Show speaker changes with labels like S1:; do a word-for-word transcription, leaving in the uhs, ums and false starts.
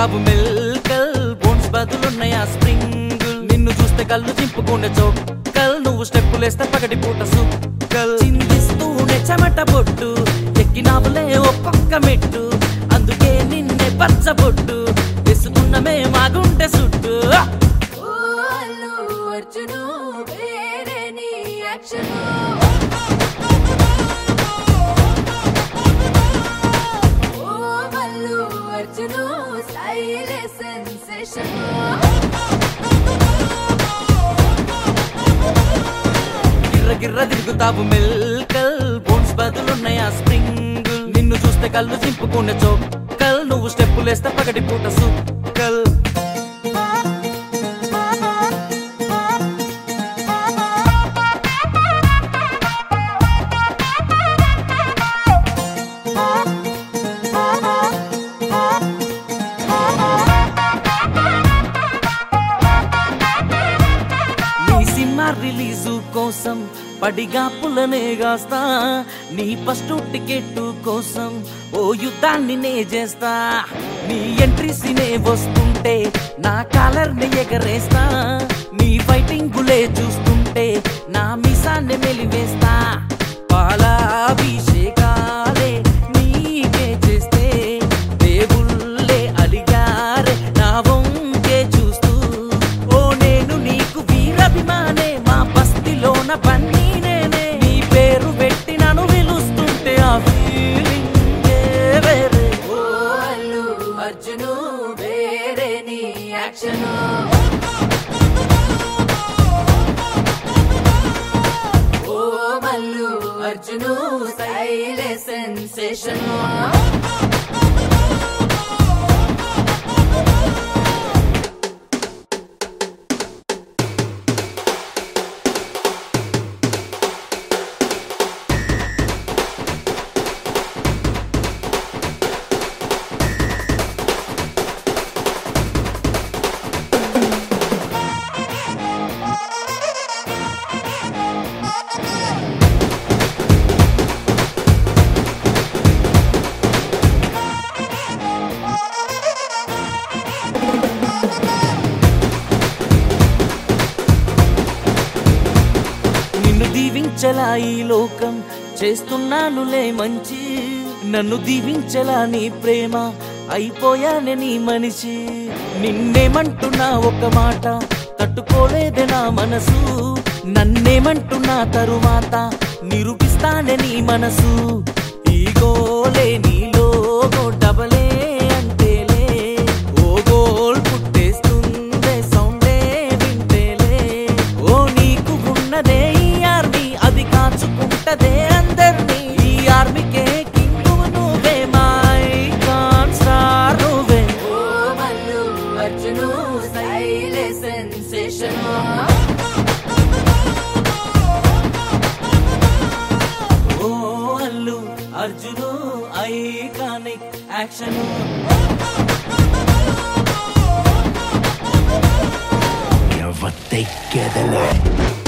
S1: తిరుగుతావు మెల్కల్ bones బదులున్నాయా స్ప్రింగుల్ నిన్ను చూస్తే కళ్ళు చింపుకునే చోక్కల్ నువ్వు స్టెప్పులేస్తే పగటి పూట సుక్కల్ చిందిస్తూనే చెమట బొట్టు ఎక్కినావులే ఒక్కొక్క మెట్టు అందుకే నిన్నే పచ్చబొట్టు వేసుకున్నమే మాగుంటే సుట్టు గిర్ర గిర్ర తిరుగుతావు మెల్కల్ బోన్స్ బదులున్నాయా స్ప్రింగుల్ నిన్ను చూస్తే కళ్ళు చింపుకునే చోక్కల్ నువ్వు స్టెప్పులేస్తే పగటి పూట సుక్కల్ రిలీజు కోసం పడిగా పుల్లనే గాస్తా నీ ఫస్ట్ టికెట్ కోసం ఓ యుద్ధాన్ని నే చేస్తా నీ ఎంట్రీసినే వస్తుంటే నా కాలర్ ని ఎగరేస్తా నీ ఫైటింగ్ గులే చూస్తుంటే నా మీసాన్ని మెలివేస్తా పాలాభిషేకాలే నీకే చేస్తే దేవుళ్ళే అలిగారే నా వంకే చూస్తూ ఓ నేను నీకు వీరాభిమానే బస్తిలోన పన్నీ నేనే నీ పేరు పెట్టి నన్ను పిలుస్తుంటే ఆ ఫీలింగ్ వేరే
S2: ఓ అల్లు అర్జును వేరే నీ యాక్షన్ ఓ మల్లు అర్జును స్టైల్ సెన్సేషన్
S1: దీవించలా ఈ లోకం చేస్తున్నానులే మంచి నన్ను దీవించలా నీ ప్రేమ అయిపోయానే నీ మనిషి నిన్నేమంటున్నా ఒక మాట తట్టుకోలేదే నా మనసు నన్నేమంటున్నా తరువాత నిరూపిస్తానే నీ మనసు ఈ గోలే నీలో డబలే అంటేలే ఓ గోల్ పుట్టేస్తుందే సౌండే వింటేలే ఓ నీకు ఉన్నదే అది కాచుకుంటదే అందర్నీ ఈ ఆర్మీకే కింగ్ నువ్వే మై కాన్ స్టార్ నువ్వే
S2: ఓ మల్లు అర్జును స్టైల్ సెన్సేషన్
S1: ఓ అల్లు అర్జును ఐకానిక్ యాక్షన్
S3: ఎవరు తెగ్గెదలే